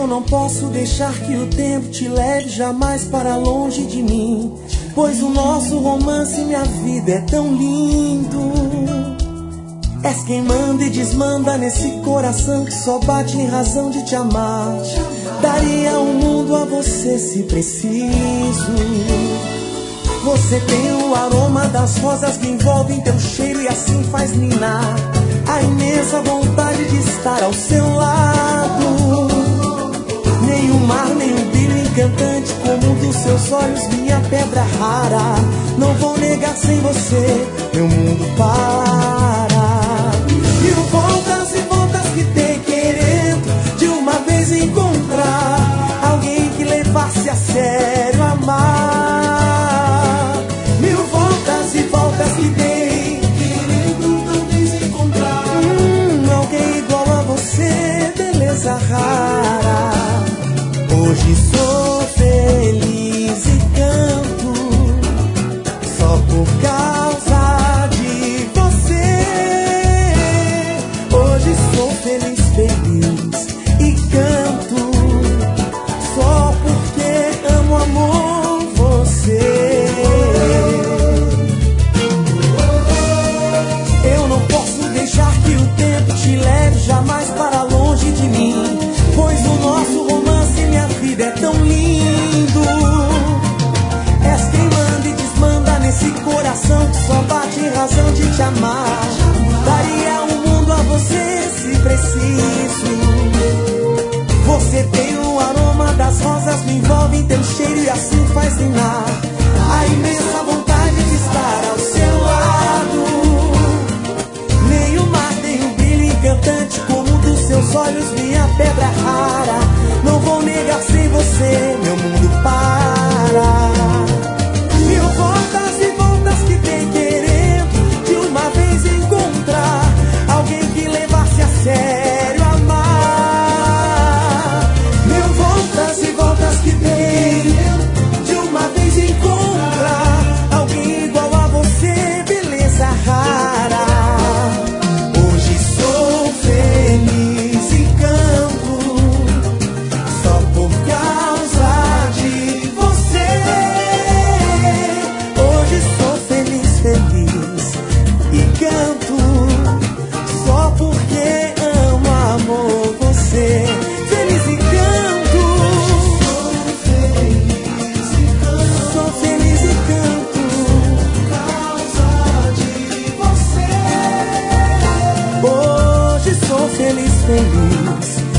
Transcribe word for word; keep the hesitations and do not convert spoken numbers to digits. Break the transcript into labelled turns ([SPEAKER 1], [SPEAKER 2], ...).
[SPEAKER 1] Eu não posso deixar que o tempo te leve jamais para longe de mim, pois o nosso romance e minha vida é tão lindo. És quem manda e desmanda nesse coração que só bate em razão de te amar. Daria o mundo a você se preciso. Você tem o aroma das rosas que envolvem teu cheiro e assim faz ninar a imensa vontade de estar ao seu lado. Nem o mar, nem o brilho encantante como o dos seus olhos, minha pedra rara. Não vou negar, sem você meu mundo para. Mil voltas e voltas que tem querendo de uma vez encontrar alguém que levasse a sério amar. Mil voltas e voltas que tem querendo talvez encontrar hum, alguém igual a você, beleza rara. Hoje sou feliz e canto só por causa de você. Hoje sou feliz, feliz e canto só porque amo, amor, você. Eu não posso deixar que o tempo te leve jamais para longe de mim, pois o nosso romance e minha vida é tão lindo. És quem manda e desmanda nesse coração que só bate em razão de te amar. Daria o mundo a você se preciso. Você tem o aroma das rosas, me envolve em teu cheiro e assim faz ninar a imensa vontade de estar ao seu lado. Nem o mar tem um brilho encantante como o dos seus olhos, minha pedra rara. Não vou negar, sem você meu mundo para. Mil voltas e voltas que tem querendo de uma vez encontrar alguém que levasse a sério amar. Mil voltas e voltas que tem de uma vez encontrar alguém igual a você, beleza rara. Hoje sou feliz e canto só por causa de você. Hoje sou feliz, feliz e canto só porque amo, amor, você. Feliz e canto, sou feliz e canto por causa de você. Hoje sou feliz, feliz